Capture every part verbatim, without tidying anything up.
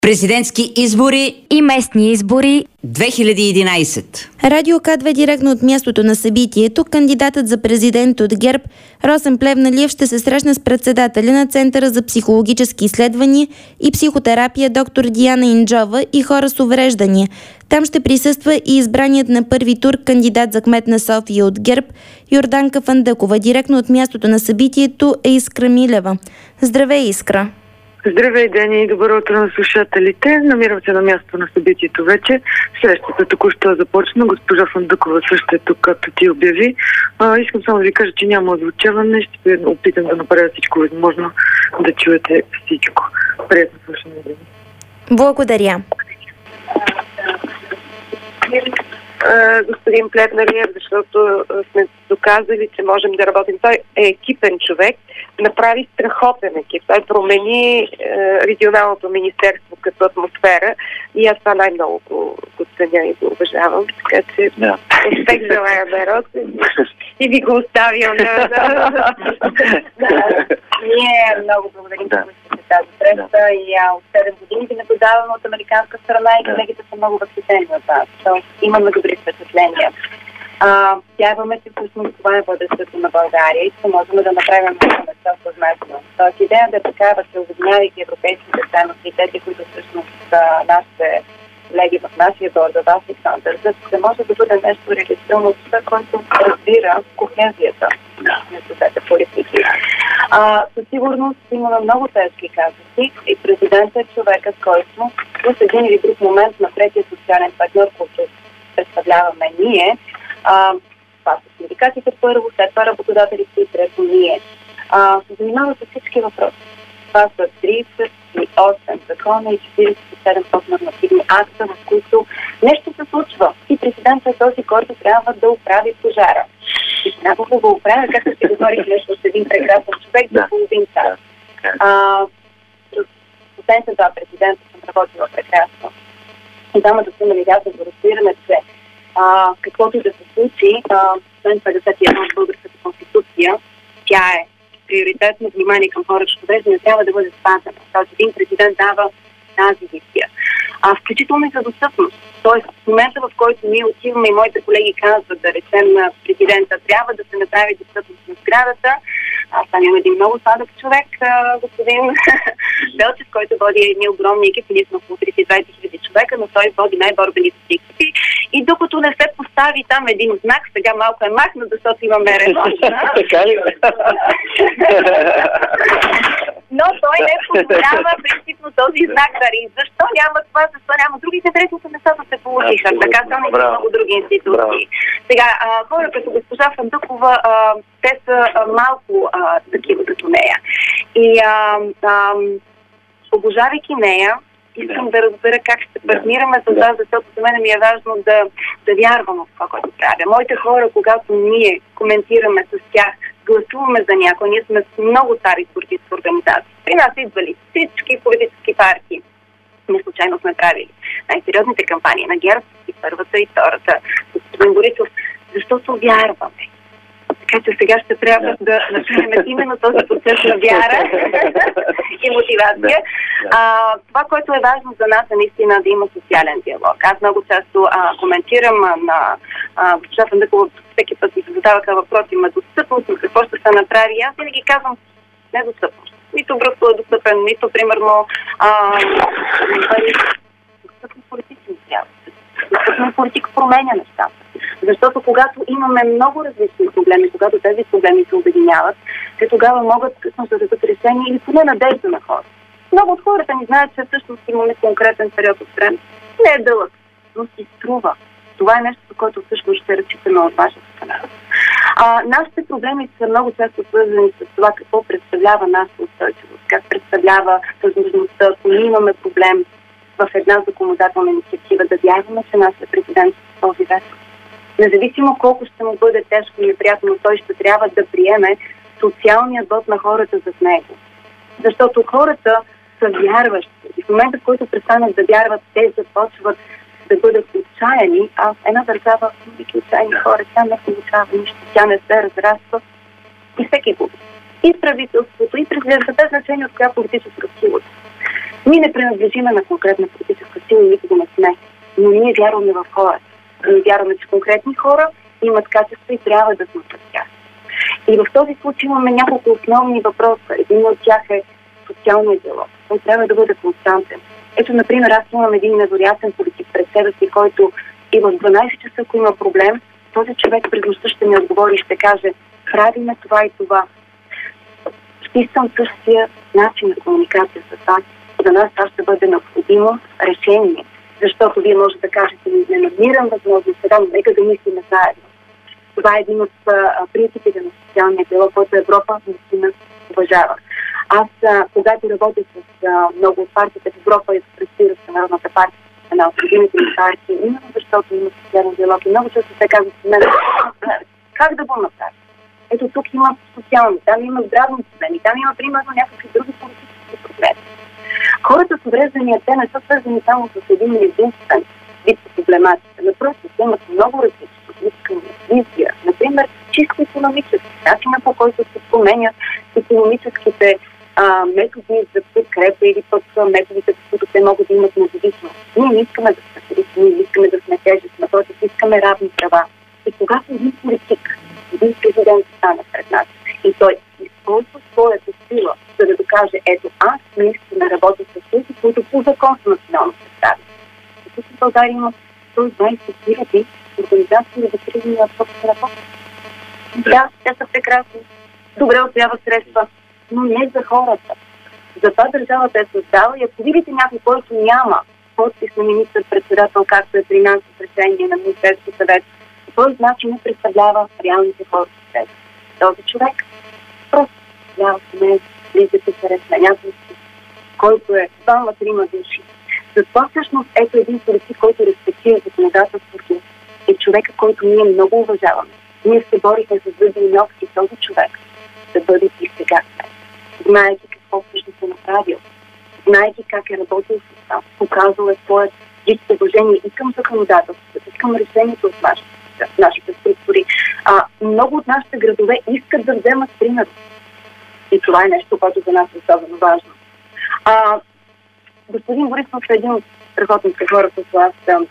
Президентски избори и местни избори две хиляди и единадесет. Радио К две директно от мястото на събитието. Кандидатът за президент от ГЕРБ Росен Плевнелиев ще се срещне с председателя на Центъра за психологически изследвания и психотерапия доктор Диана Инджова и хора с увреждания. Там ще присъства и избраният на първи тур кандидат за кмет на София от ГЕРБ Йорданка Фандъкова. Директно от мястото на събитието е Искра Милева. Здравей, Искра! Здравей, Дени, и добро утро на слушателите. Намирам се на място на събитието вече. Срещата току-що започна. Госпожа Фандъкова също е тук, както ти обяви. А, искам само да ви кажа, че няма озвучаване. Ще се опитам да направя всичко възможно да чуете всичко. Приятно слушане, Дени. Благодаря. Господин Плевнелиев, защото сме доказали, че можем да работим. Той е екипен човек, направи страхотен екип. Той промени е, регионалното министерство като атмосфера и аз това най-много го, го ценя и го уважавам. Така че yeah. успех желая на Росен и ви го оставям. Да, да. Да. Ние много благодарим за yeah. тази среща yeah. и а, от седем години ви наблюдаваме от американска страна и колегите са много възхитени от вас. Имаме добри впечатления. А, вярваме, че всъщност това е бъдещето на България и че можем да направим много неща съвместно. Тоест идеята е такава, че обединявайки европейските ценности и тези, които всъщност са нашите колеги в нашия борд, в вас и държат, да може да бъде нещо реализирано от това, който разбира кохезията между двете политики. А, със сигурност имаме много тежки казуси и президентът е човекът, който в един или друг момент на третия социален партньор, който представляваме ние, а, това са синдикатите първо, след това работодателите и трето ние. А, се занимава с всички въпроси. Това са тридесет и осем закона и четиридесет и седем нормативни акта, в които нещо се случва. И президентът е този, който трябва да оправи пожара. И трябва да го оправя, както си говорих нещо с един прекрасен човек за половин час. Освен това, президентът съм работила прекрасно. И дамата сме имали ясно да разбираме, че а, каквото и да се случи, член петдесет и едно от българската конституция, тя е приоритетно внимание към хората с увреждания, трябва да бъде спазена. Тоест един президент дава тази визия. А включително и за достъпност. Тоест в момента, в който ние отиваме и моите колеги казват, да речем на президента, трябва да се направи достъпност на сградата. Аз там имам един много сладък човек, господин Белчев, който води едни огромни екипи, ние сме около тридесет и двадесет хиляди човека, но той води най-борбените екипи. И докато не се постави там един знак, сега малко е махнат, защото имаме ремонт. Така ли? Но той не позволява принципно този знак да ри. Защо няма това, защо няма другите, третите неща да се получиха. Така са много други институции. Сега, а, хора като госпожа Фандъкова, а, те са а, малко а, такива като нея. И а, а, обожавайки нея, искам да, да разбера как ще партнираме с вас, защото за мен ми е важно да, да вярвам в това, което правя. Моите хора, когато ние коментираме с тях, гласуваме за някой, ние сме много стари политически организации. При нас идвали всички политически партии. Не случайно сме правили най-сериозните кампании на ГЕРБ, и първата, и втората, господин Борисов, защото вярваме. Така че сега ще трябва да начинем именно този процес на вяра и мотивация. А, това, което е важно за нас е наистина да има социален диалог. Аз много често а, коментирам на госпожа Фандъкова, всеки път ми се задаваха въпроси на достъпност, на какво ще се направи. Аз винаги казвам недостъпност. Нито Брюксел е достъпен, нито примерно достъпна политика не трябва. Достъпна политика променя нещата. Защото когато имаме много различни проблеми, когато тези проблеми се обединяват, те тогава могат късно да дадат решение или поне надежда на хората. Много от хората ни знаят, че всъщност имаме конкретен период от време. Не е дълъг, но си струва. Това е нещо, за което всъщност ще разчитаме от вашата страна. А, нашите проблеми са много често свързани с това какво представлява нашата устойчивост, как представлява възможността, ако ние имаме проблем в една законодателна инициатива, да вярваме, че нашия президент е този вечер. Независимо колко ще му бъде тежко и неприятно, но той ще трябва да приеме социалният вот на хората зад него. Защото хората са вярващи. И в момента, в който престанат да вярват, те започват да бъдат отчаяни, а една държава, вики отчаяни хора, тя не получава нищо, тя не се разраства и всеки губи. И правителството, и президента, без значение от коя политическа сила. Ние не принадлежиме на конкретна политическа сила, никога не сме, но ние вярваме в хората. Ние вярваме, че конкретни хора имат качества и трябва да сме с тях. И в този случай имаме няколко основни въпроса. Един от тях е социалния диалог. Той трябва да бъде константен. Ето, например, аз имам един невероятен политик пред себе си, който и в дванайсет часа, ако има проблем, този човек през нощта ще ми отговори и ще каже: правиме това и това. Ще искам същия начин на комуникация с вас. За нас това ще бъде необходимо решение. Защото вие може да кажете: не намирам възможност сега, но нека да мислим заедно. Това е един от а, принципите на социалния диалог, който Европа наистина уважава. Аз, а, когато работя с а, много от партиите в Европа и разбира се Народната партия, една от любимите ми партии, именно защото има социален диалог и много често се казват с мен: как да го направим? Ето тук има социални, там има здравни проблеми, там има примерно някакви други политически проблеми. Хората с увреждания, те не са свързани само с един единствен вид проблематика. Напротив, те имат много различни визия. Например, чисто икономически, начина по който се променят икономическите а, методи за подкрепа или пък методите, по които те могат да имат независимост. Ние не искаме да сме тежести, ние не искаме да сме тежест, напротив, искаме равни права. И когато един политик, един президент стане пред нас и той използва своята сила, за да докаже: ето, аз наистина работя с тези, които по закон са национално представени. Тук в България има сто и двайсет хиляди организации, регистрирани на собствена помощ. Да, те са прекрасни. Добре усвоява средства, но не за хората. Затова държавата е създала и ако видите някой, който няма подпис на министър-председател, както е при нас с решение на Министерския съвет, той значи не представлява реалните хора в себе. Този човек просто представлява не близък интерес на някой, който е двама-трима души. Затова всъщност ето един политик, който респектира законодателството, е човека, който ние много уважаваме. Ние се борихме с зъби и ногти този човек да бъде и сега след. Знаейки какво всъщност е направил, знаейки как е работил с нас, показал е своят вид уважение и към законодателството, и към решението от нашите, нашите структури. А, много от нашите градове искат да вземат пример. И това е нещо, което за нас е особено важно. А, господин Борисов е един от страхотните хора, които аз съм.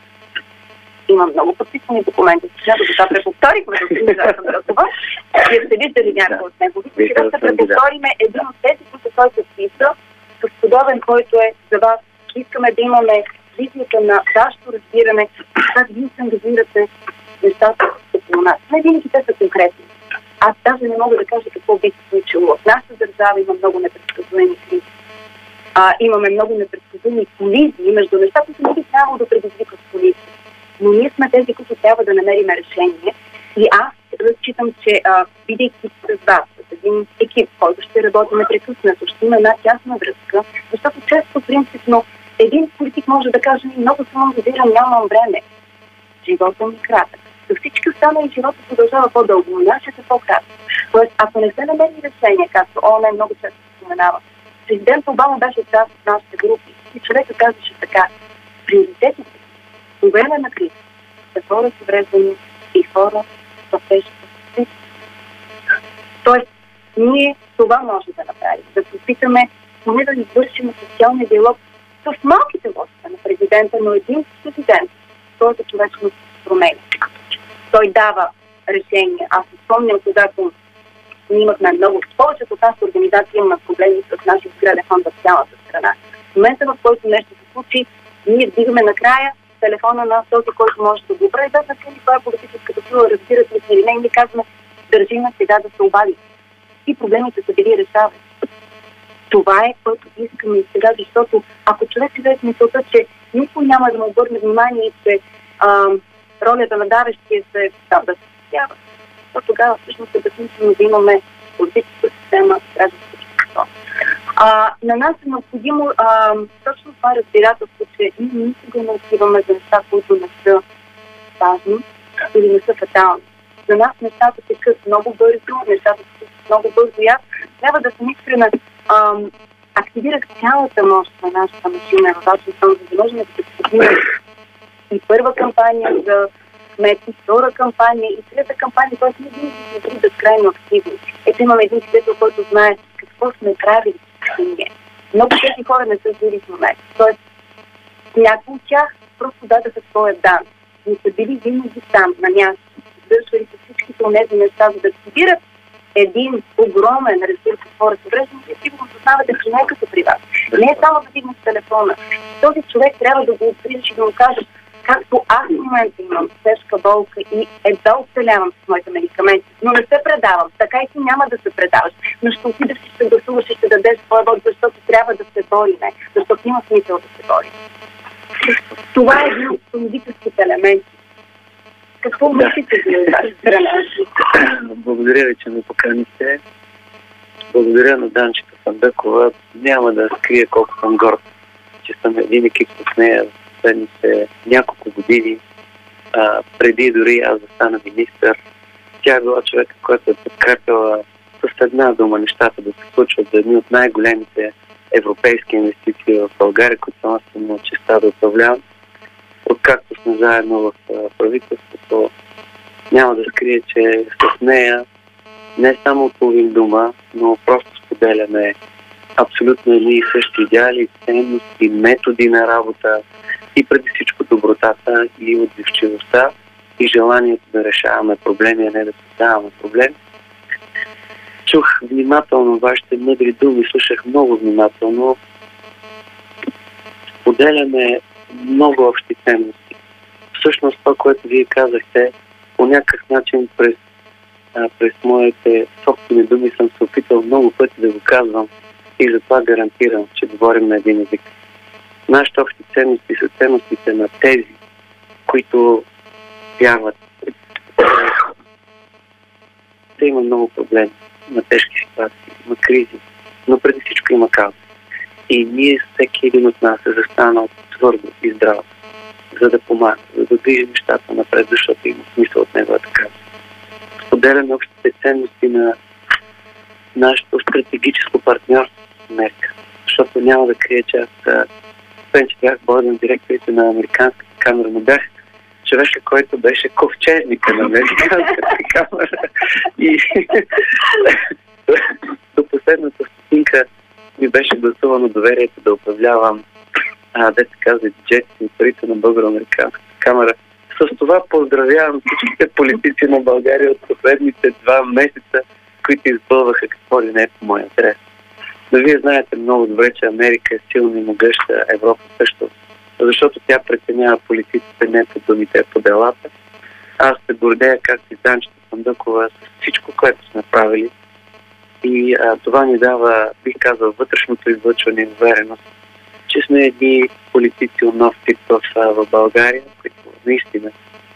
Имам много подписани документи. Сега до това преповторихме да се изразам за това. Вие сте виждали някой от него. Сега ще преповториме един от тези, които той се писа, с подобен, който е за вас. Искаме да имаме визията на вашето разбиране, как вие се ангажирате нещата около нас. Не винаги те са конкретни. Аз даже не мога да кажа какво би се случило. В нашата държава има много непредсказуеми кризи. А, имаме много непредсказуеми колизии между нещата, които не би трябвало да предизвикат колизии. Но ние сме тези, които трябва да намерим решение. И аз разчитам, че а, бидейки с вас, с един екип, който ще работи непрекъснато, ще има една тясна връзка, защото често принципно един политик може да каже: много съм ангажиран, нямам време. Животът ми е кратък. За всички останали живота продължава по-дълго, но нашият е по-кратък. Тоест, ако не се намери решение, както ООН много често споменава, президент Обама беше част от нашите групи и човека казваше така: приоритетите по време на криза са хора с увреждания и хора в тежка ситуация. Тоест, ние това може да направим. Да се опитаме поне да извършим социалния диалог с малките властта на президента, но един президент, който човечност променя. Той дава решения. Аз се спомням, когато ние имахме много, повечето от нашата организация имаме проблеми с нашия сграден фонд в цялата страна. В момента, в който нещо се случи, ние вдигаме накрая телефона на този, който може да го образи. Да, значи това е политическата сила, разбирате ли или не, ние казваме: държим сега да се обади. И проблемите са били решавани. Това е, което искаме и сега, защото ако човек живее с мисълта, че никой няма да му обърне внимание и че а, ролята на давещия се там да се спасява, то тогава всъщност е безсмислено да имаме политическа система, гражданска общество. А, на нас е необходимо а, точно това разбирателство, че ние никога не отиваме за неща, които не са важни или не са фатални. За нас нещата текат много бързо, нещата текат много бързо и аз трябва да съм искрена. Ам, активирах цялата мощ на нашата машина в Вашингтон, за да можем да се подминем и първа кампания за кмети, втора кампания и трета кампания, която не винаги сме били безкрайно активни. Ето имаме един свидетел, който знае какво сме правили ние. Много тези хора не са били в момента. Тоест, някои от тях просто дадаха своя дан. Не са били винаги там, на място. Дършвали са всичките онези неща, за да активират един огромен ресурс от хората връждани, и сигурно познавате човека при вас. Не е само да дигнеш телефона. Този човек трябва да го откриеш и да му каже, както аз в момента имам тежка болка и едва оцелявам с моите медикаменти, но не се предавам. Така и ти няма да се предаваш. Но ще отидеш и ще гласуваш и ще дадеш своя вод, защото трябва да се бориме. Защото има смисъл да се борим. Това е един от политическите елементи. Какво мислите ви от тази страна? Благодаря ви, че ме поканихте. Благодаря на Данчета Фандъкова. Няма да скрия колко съм горд, че съм един екип с нея в последните няколко години. А, преди дори аз да стана министър, тя е била човека, който е подкрепила с една дума нещата да се случват за едни от най-големите европейски инвестиции в България, които съм аз съм честа да управлявам. Откакто сме заедно в правителството, няма да скрия, че с нея не само половин дума, но просто споделяме абсолютно едни и същи идеали, ценности, методи на работа и преди всичко добротата и отзивчивостта и желанието да решаваме проблеми, а не да създаваме проблеми. Чух внимателно вашите мъдри думи, слушах много внимателно. Споделяме много общи ценности. Всъщност това, което вие казахте, по някакъв начин през, а, през моите собствени думи съм се опитал много пъти да го казвам и затова гарантирам, че говорим на един език. Нашите общи ценности са ценностите на тези, които вярват. Те има много проблеми, има тежки ситуации, има кризи, но преди всичко има кауза. И ние, всеки един от нас е застанал твърдо и здраво, за да помага, за да движи нещата напред, защото има смисъл от неговата кауза. Споделяме общите ценности на нашето стратегическо партньорство с Америка, защото няма да крия, че аз, освен че бях борден директорите на Американската камера, но бях човека, който беше ковчежника на Американската камера и до последната стотинка ми беше гласувано доверието да управлявам а, де се казва джет и парите на Българо-Американската камера. С това поздравявам всичките политици на България от последните два месеца, които избълваха какво ли не по моя адрес. Но вие знаете много добре, че Америка е силна и могъща, Европа също, защото тя преценява политиците не по думите, а по делата. Аз се гордея, както и Данчета Фандъкова, с всичко, което сме правили. И а, това ни дава, бих казал, вътрешното излъчване и увереност, че сме едни политици от нов тип в, в България, които наистина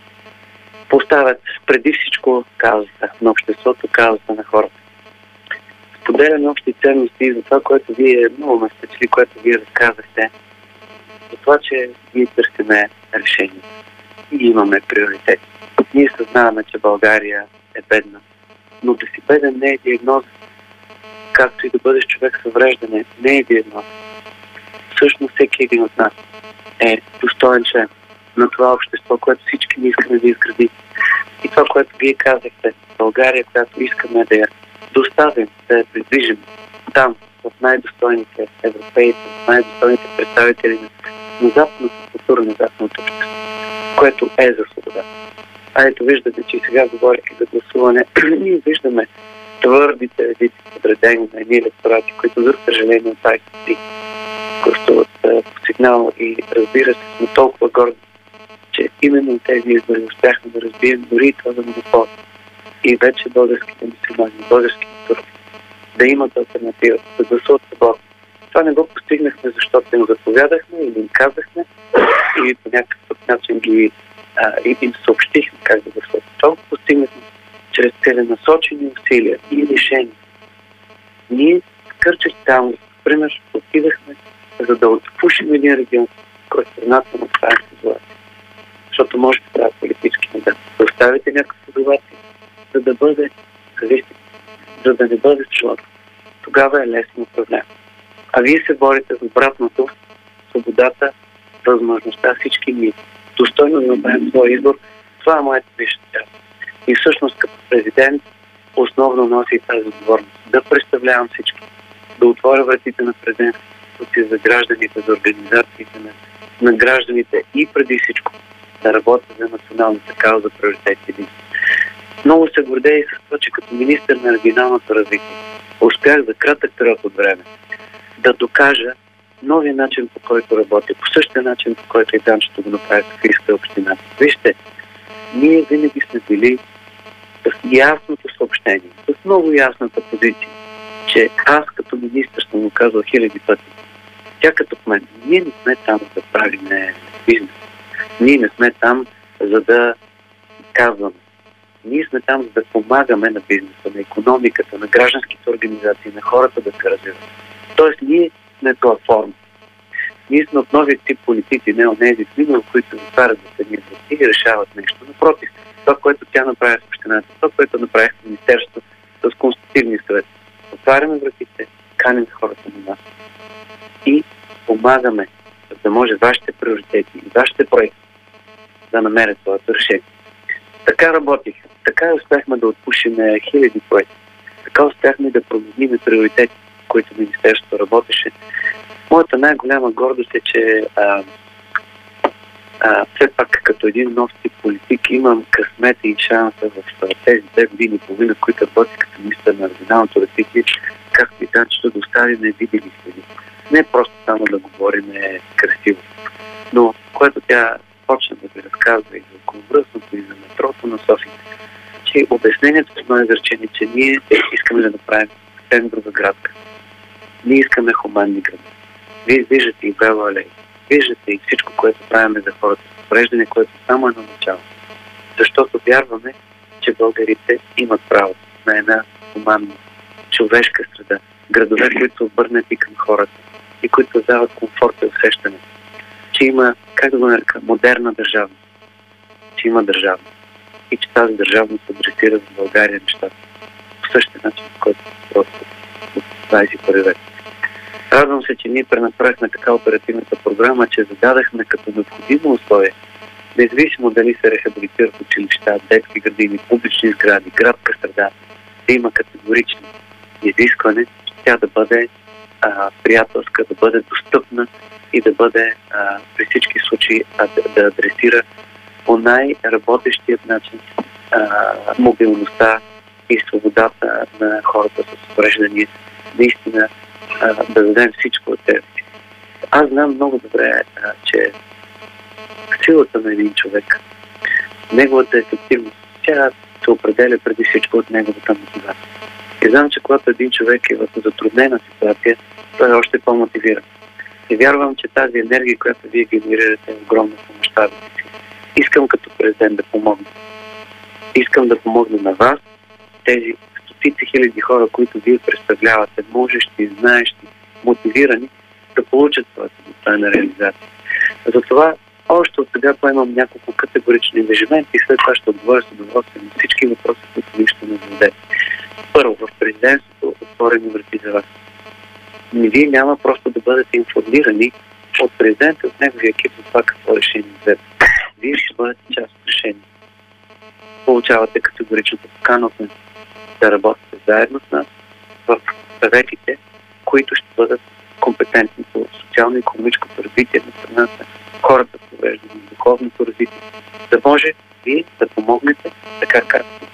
поставят преди всичко каузата на обществото, каузата на хората. Споделяме общи ценности за това, което вие много ме впечатли, което вие разказахте, за това, че ние търсиме решение и имаме приоритет. Ние съзнаваме, че България е бедна, но да си беден не е диагноза, както и да бъдеш човек с увреждане, не е диагноза. Всъщност всеки един от нас е достоен член на това общество, което всички ние искаме да изградим. И това, което вие казахте, България, която искаме да я доставим, да я придвижим там, в най-достойните европейци, в най-достойните представители на западната култура, на западното общество, което е за свобода. А ето виждате, че и сега говоряки за гласуване, ние виждаме твърдите редици подредени на едни електорати, които за съжаление от двайсет и три гласуват по сигнал и разбира се, сме толкова горди, че именно тези избори успяхме да разбием дори и това да монопол. И вече българските мюсюлмани, българските турци да имат алтернатива, да гласуват свободно. Това не го постигнахме, защото им заповядахме или им казахме, или по някакъв начин ги а, им съобщихме как да гласуват. Това го постигнахме чрез целенасочени усилия и решения. Ние с Кърчев там, например, отидахме, за да отпушим един регион, който страната на това е ситуация. Защото може да трябва политически да оставите някаква ситуация, за да бъде зависим, за да не бъде човек. Тогава е лесно управление. А вие се борите за обратното, свободата, възможността всички ние достойно да направим своя избор. Това е моята висша цел. И всъщност като президент основно носи тази отговорност. Да представлявам всички, да отворя вратите на президентството, институции за гражданите, за организациите на, на гражданите и преди всичко да работят за националната кауза, приоритети. Много се гордея и с това, че като министър на регионалното развитие успях за кратък период от време да докажа новия начин, по който работя, по същия начин, по който и Данчето го направи в Софийска община. Вижте, ние винаги сме били с ясното съобщение, с много ясната позиция, че аз като министър съм го казал хиляди пъти. Тя като в мен. Ние не сме там да правим бизнес. Ние не сме там за да казваме. Ние сме там за да помагаме на бизнеса, на икономиката, на гражданските организации, на хората да се развиват. Тоест ние сме платформа. Ние сме от новия тип политици, не от тези в минало, които се затварят за седми врати и решават нещо. Напротив, това, което тя направи с общината, това, което направи в Министерството с конститутивния съвет. Отваряме вратите, каним хората на нас и помагаме, за да може вашите приоритети и вашите проекти да намерят своето решение. Така работих. Така успяхме да отпушим хиляди проекти. Така успяхме да променим приоритети, които Министерството работеше. Моята най-голяма гордост е, че а, а, все пак като един нов тип политик имам късмета и шанса в тези две години и половина, които работи като министър на регионалното развитие, както и Данчето да оставим видими следи. Не просто само да говорим красиво, но което тя почна да ви разказва и за околовръстното, и за метрото на София, че обяснението с мое изречение, че ние искаме да направим съвсем друга градка. Ние искаме хуманни гради. Вие виждате и Бела алея, виждате и всичко, което правим за хората с увреждане, което само е на начало. Защото вярваме, че българите имат право на една хуманна, човешка среда. Градове, които са обърнати към хората и които дават комфорт и усещане, че има, как да го нарека, модерна държавност. Че има държавност. И че тази държавност адресира в България нещата по същия начин, в който просто от двадесет и първи век. Радвам се, че ние пренаправихме така оперативната програма, че зададахме като необходимо условие, независимо дали се рехабилитират училища, детски градини, публични сгради, градска среда, да има категорично изискване, тя да бъде а, приятелска, да бъде достъпна и да бъде а, при всички случаи а, да, да адресира по най-работещият начин а, мобилността и свободата на хората с увреждания. Наистина а, да дадем всичко от себе си. Аз знам много добре, а, че силата на един човек, неговата ефективност, тя се определя преди всичко от неговата мотивация. И знам, че когато един човек е в затруднена ситуация, той е още по-мотивиран. И вярвам, че тази енергия, която вие генерирате, е огромна по мащабите си. Искам като президент да помогна. Искам да помогна на вас, тези стотици хиляди хора, които вие представлявате, можещи, знаещи, мотивирани, да получат своята достойна реализация. Затова още от сега поемам няколко категорични ангажименти и след това ще отговоря с удоволствие на всички въпроси, които ви ще ми зададете. Първо, в президентството отворени врати за вас. Не вие няма просто да бъдете информирани от президента, от неговия екип за това какво решение взете. Вие ще бъдете част от решение. Получавате категоричната покана от нас да работите заедно с нас в съветите, които ще бъдат компетентни по социално-икономическото развитие на страната, хората с увреждане, духовното развитие, да може вие да помогнете така както.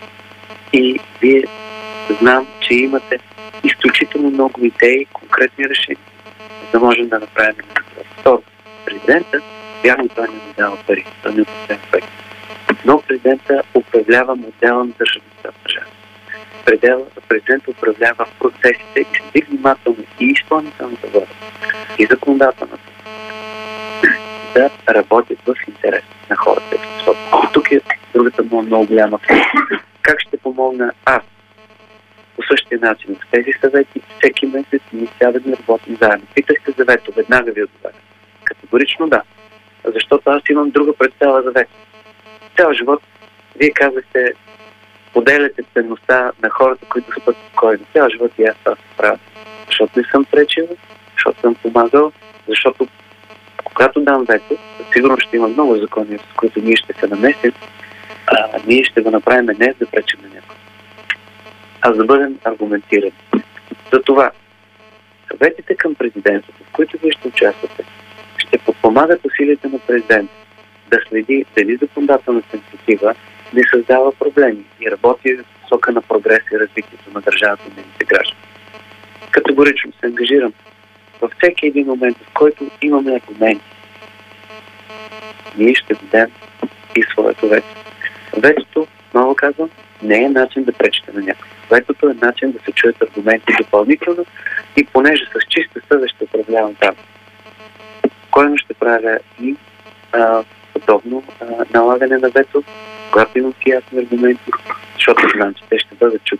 И вие знам, че имате изключително много идеи, конкретни решения, за да можем да направим това. Второ, президента, вярно той не дава пари, той не управлява проекти. Но президента управлява модела на държавността в държава. Президента управлява процесите и следи внимателно и изпълнителната власт, и законодателната, да работят в интерес на хората. И тук е другата много, много голяма. Как ще помогна аз? По същия начин в тези съвети всеки месец ние сядаме работим заедно. Питахте за вето, веднага ви отговаря. Категорично да. Защото аз имам друга представа за вето. Цял живот, вие казахте, поделяте ценността на хората, които спят спокойно. Цял живот и аз това се правя. Защото не съм пречил, защото съм помагал, защото когато дам вето, сигурно ще има много закони, с които ние ще се намесим, а ние ще го направим не да пречим на някой, а да бъдем аргументирани. Затова съветите към президента, в които вие ще участвате, ще подпомагат усилията на президента да следи дали законодателната инициатива не създава проблеми и работи в посока на прогрес и развитието на държавата и нейните граждани. Категорично се ангажирам във всеки един момент, в който имаме аргументи, ние ще дадем и своето вето. Ветото, много казвам, не е начин да пречите на някой. Ветото е начин да се чуят аргументи допълнително и понеже с чиста съвест ще управлявам там. Спокойно ще правя и а, подобно а, налагане на вето, когато имам си ясни аргументи, защото знам, че те ще бъдат чути.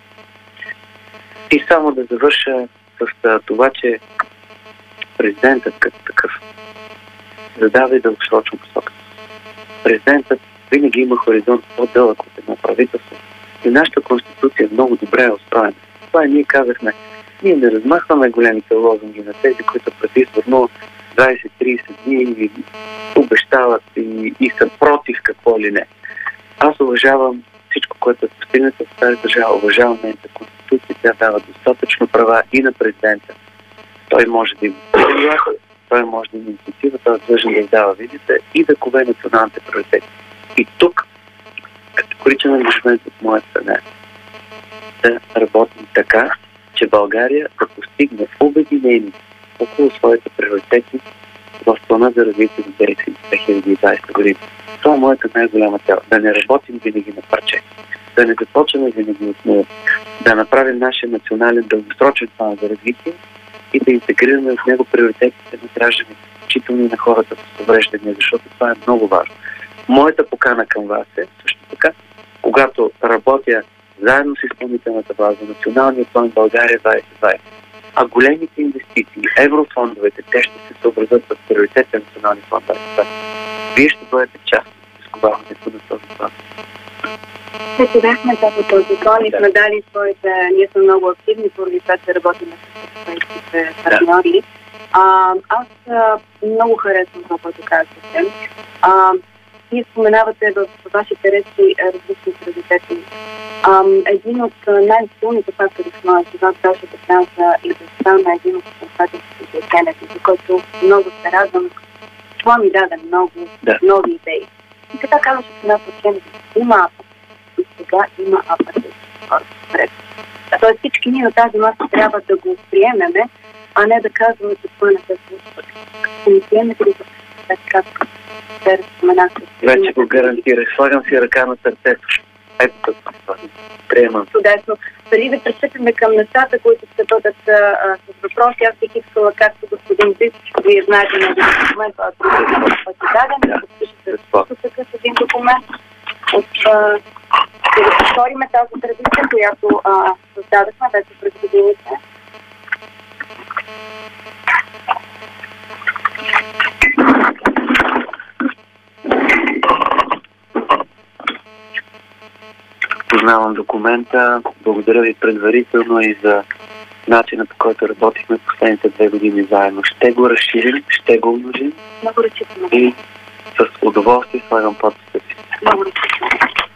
И само да завърша с а, това, че президентът като такъв задава и дългосрочно посока. Президентът винаги има хоризонт по-дълъг от едно правителство. И нашата конституция е много добре устроена. Това и ние казахме. Ние не размахваме големите лозунги на тези, които предизборно двайсет-трийсет дни или обещават и, и са против какво ли не. Аз уважавам всичко, което е постигнато в тази държава. Уважавам нейната конституция. Тя дава достатъчно права и на президента. Той може да има глас, той може да има инициатива, той е длъжен да издава визите и да кове националните приоритети. И тук категоричен ангажимент от моя страна да работим така, че България да постигне обединение около своите приоритети в плана за развитие за две хиляди и двайсета година. Това е моята най-голяма цел. Да не работим винаги на парче. Да не започваме винаги от нула. Да направим нашия национален дългосрочен план за развитие и да интегрираме в него приоритетите на гражданите, включително и на хората с увреждания, защото това е много важно. Моята покана към вас е също така, когато работя заедно с изпълнителната власт за националния план България двайсет двайсет, а големите инвестиции, еврофондовете, те ще се съобразят с приоритетите на националния план двайсет двайсет. Вие ще бъдете част от изковаването на този план. Вече бяхме тази този план и сме дали своите... Ние сме много активни, поради това, че работим с своите партньори. А, аз а, много харесвам това, което казвате. А, Вие споменавате в вашите речи различни приоритети. Един от най-силните фактори в моя живот беше да стана и да стана един от председателските ученици, за който много се радвам. Това ми даде много да. нови идеи. И така казваше в една ученица, има апатит. И сега има апатит. Тоест всички ние на тази маса трябва да го приемеме, а не да казваме, че това не се случва. Като ни приемете ли така вече го гарантирах. Слагам си ръка на сърцето. Ето това. Приемам. Чудесно. Дали да пристъпим към нещата, които ще бъдат а, с въпроси. Аз бих искала, както господин Зис, вие знаете на един документ, това е пъти даден, да подпишете с такъв един документ. От, а, да повториме тази традиция, която а, създадахме вече през годините. Познавам документа. Благодаря ви предварително и за начина, по който работихме последните две години заедно. Ще го разширим, ще го умножим. Много разчитаме. И с удоволствие слагам подписа си. Много разчитаме.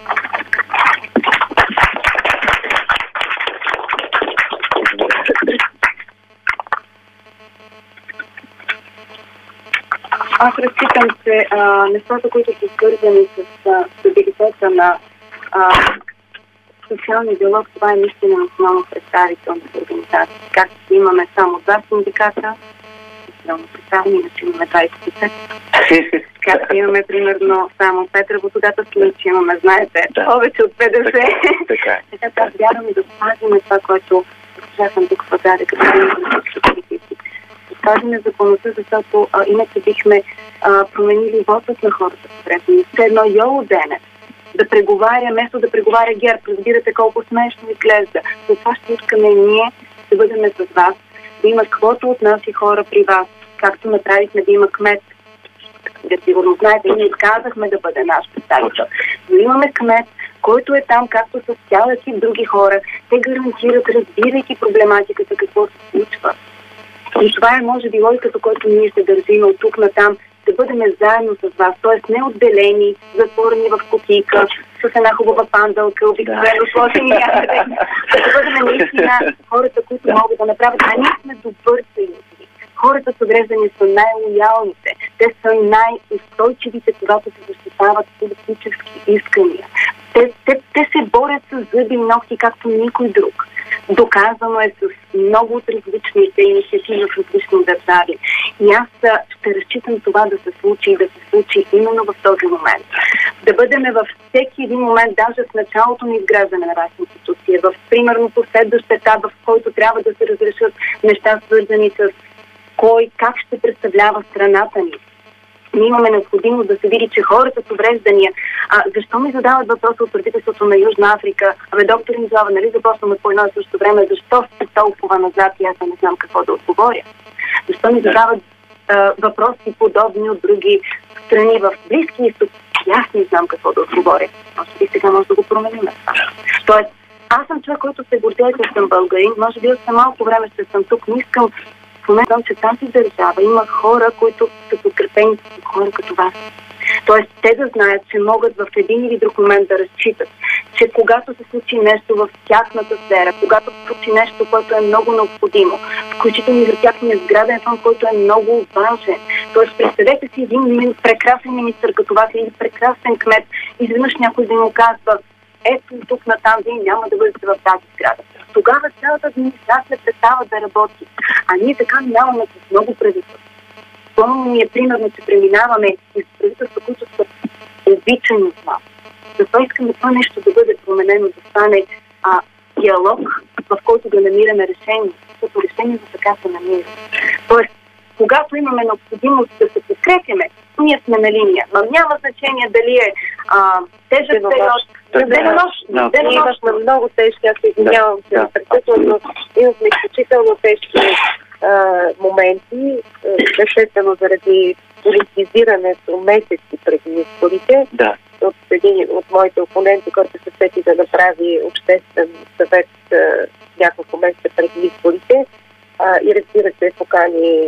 Аз разчитам, че а, нещата, които са свързани с а, стабилитета на а, социалния диалог, това е наистина национално представителната организация. Както имаме само два синдиката, национално представени, иначе имаме двайсет и пет. Както имаме примерно само пет работодателски, иначе имаме, знаете, повече от петдесет. Така е. Така вярвам и да спазим това, което госпожа тук даде като политически политики. Кажем законността, защото а, иначе бихме а, променили вотът на хората в време. Все едно Йоло Денев да преговаря, вместо да преговаря ГЕРБ. Разбирате колко смешно изглежда. За това ще искаме ние да бъдем с вас, да има каквото от нас и хора при вас, както направихме да има кмет. Да сигурно знаете, ние отказахме да бъде наш представител. Но имаме кмет, който е там, както с цял екип други хора. Те гарантират, разбирайки проблематиката, какво се случва. И това е, може би, логиката, който ние ще държим от тук натам, да бъдем заедно с вас, т.е. не отделени, затворени в кутийка, с една хубава пандалка, обикновено сложени някъде, да бъдем наистина хората, които могат да направят. А ние сме добър съюзник. Хората с увреждания са най-лоялните. Те са най-устойчивите, когато се защитават политически искания. Те, те, те се борят с зъби и ногти, както никой друг. Доказано е с много от различните инициативи в различни държави. И аз ще разчитам това да се случи и да се случи именно в този момент. Да бъдем във всеки един момент, даже в началото на изграждане на вашата институция, в примерно последващ етап, в който трябва да се разрешат неща, свързани с кой, как ще представлява страната ни. Ние имаме необходимост да се види, че хората с увреждания... А, защо ми задават въпроса от правителството на Южна Африка? Абе, доктор Низова, нали започваме по едно и също време? Защо сте толкова назад и аз не знам какво да отговоря? Защо ми задават а, въпроси подобни от други страни в Близки изток? И аз не знам какво да отговоря. Може би сега може да го променим на това. Тоест, аз съм човек, който се гордее, че съм българин. Може би още малко време ще съм тук. Не искам в момента, че тази държава има хора, които са подкрепени с хора като вас. Тоест, те да знаят, че могат в един или друг момент да разчитат, че когато се случи нещо в тяхната сфера, когато се случи нещо, което е много необходимо, включително и за тяхния сграден фонд, който е много важен. Тоест, представете си един прекрасен министър като вас или прекрасен кмет, изведнъж някой да му казва: ето тук натам, вие няма да бъдете в тази сграда. Тогава цялата администрация престава да работи. А ние така нямаме с много правителства. Пълно ми е примерно, че преминаваме из правителства, които са обичани от нас. Затова искаме това нещо да бъде променено, да стане а, диалог, в който да намираме решение. Защото решението така се намира. Тоест, когато имаме необходимост да се подкрепяме, ние сме на линия. Но няма значение дали е а, тежък период. Денонощно. Ние имахме много тежки, аз се извинявам се на председателно, имахме изключително тежки а, моменти, естествено заради политизирането месеци преди изборите. Да. От един от моите опоненти, който се сети да направи обществен съвет а, няколко месеца преди изборите, а, и разбира се, покани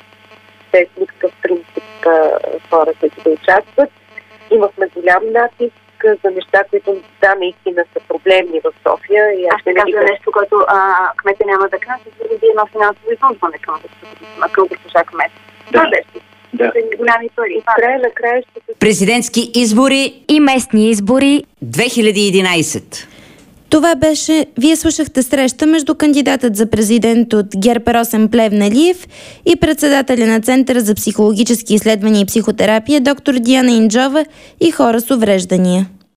без никакъв принцип хора, които да участват. Имахме голям натиск за неща, които да, наистина са проблемни в София. И аз ще кажа да... нещо, което кмета няма да каже, заради едно финансово използване към, към госпожа кмет. Това беше. Да. Голями пари. Край на края ще се... Президентски избори и местни избори две хиляди и единадесет. Това беше, вие слушахте среща между кандидатът за президент от ГЕРБ Росен Плевнелиев и председателя на Центъра за психологически изследвания и психотерапия доктор Диана Инджова и хора с увреждания.